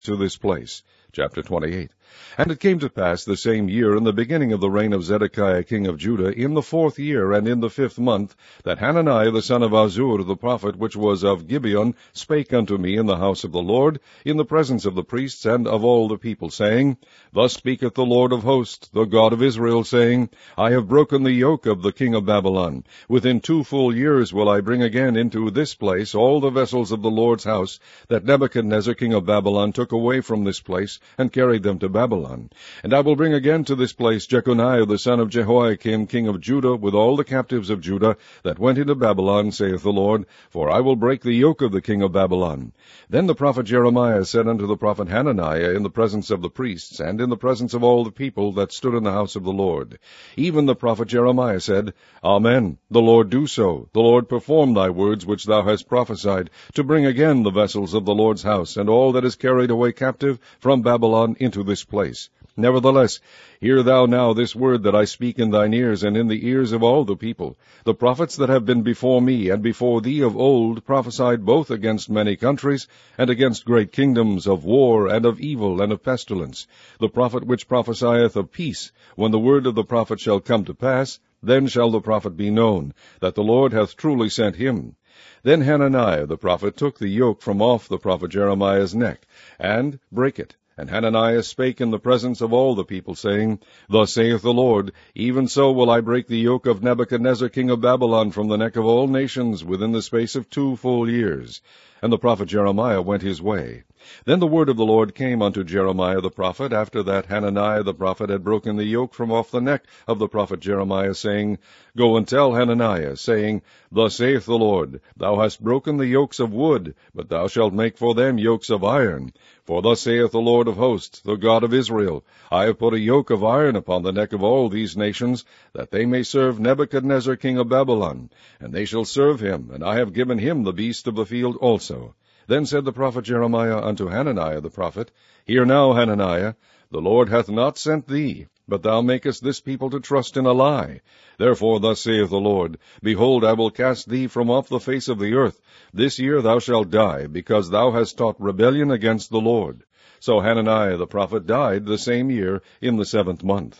to this place. Chapter 28. And it came to pass the same year, in the beginning of the reign of Zedekiah king of Judah, in the 4th year, and in the 5th month, that Hananiah the son of Azur the prophet, which was of Gibeon, spake unto me in the house of the Lord, in the presence of the priests and of all the people, saying, Thus speaketh the Lord of hosts, the God of Israel, saying, I have broken the yoke of the king of Babylon. Within 2 full years will I bring again into this place all the vessels of the Lord's house, that Nebuchadnezzar king of Babylon took away from this place, and carried them to Babylon. And I will bring again to this place Jeconiah the son of Jehoiakim king of Judah, with all the captives of Judah, that went into Babylon, saith the Lord, for I will break the yoke of the king of Babylon. Then the prophet Jeremiah said unto the prophet Hananiah in the presence of the priests, and in the presence of all the people that stood in the house of the Lord, even the prophet Jeremiah said, Amen, the Lord do so, the Lord perform thy words which thou hast prophesied, to bring again the vessels of the Lord's house, and all that is carried away captive from Babylon into this place. Nevertheless, hear thou now this word that I speak in thine ears, and in the ears of all the people. The prophets that have been before me and before thee of old prophesied both against many countries, and against great kingdoms, of war, and of evil, and of pestilence. The prophet which prophesieth of peace, when the word of the prophet shall come to pass, then shall the prophet be known, that the Lord hath truly sent him. Then Hananiah the prophet took the yoke from off the prophet Jeremiah's neck, and brake it. And Hananiah spake in the presence of all the people, saying, Thus saith the Lord, even so will I break the yoke of Nebuchadnezzar king of Babylon from the neck of all nations within the space of 2 full years. And the prophet Jeremiah went his way. Then the word of the Lord came unto Jeremiah the prophet, after that Hananiah the prophet had broken the yoke from off the neck of the prophet Jeremiah, saying, Go and tell Hananiah, saying, Thus saith the Lord, Thou hast broken the yokes of wood, but thou shalt make for them yokes of iron. For thus saith the Lord of hosts, the God of Israel, I have put a yoke of iron upon the neck of all these nations, that they may serve Nebuchadnezzar king of Babylon, and they shall serve him, and I have given him the beast of the field also. Then said the prophet Jeremiah unto Hananiah the prophet, Hear now, Hananiah, the Lord hath not sent thee, but thou makest this people to trust in a lie. Therefore thus saith the Lord, Behold, I will cast thee from off the face of the earth. This year thou shalt die, because thou hast taught rebellion against the Lord. So Hananiah the prophet died the same year, in the 7th month.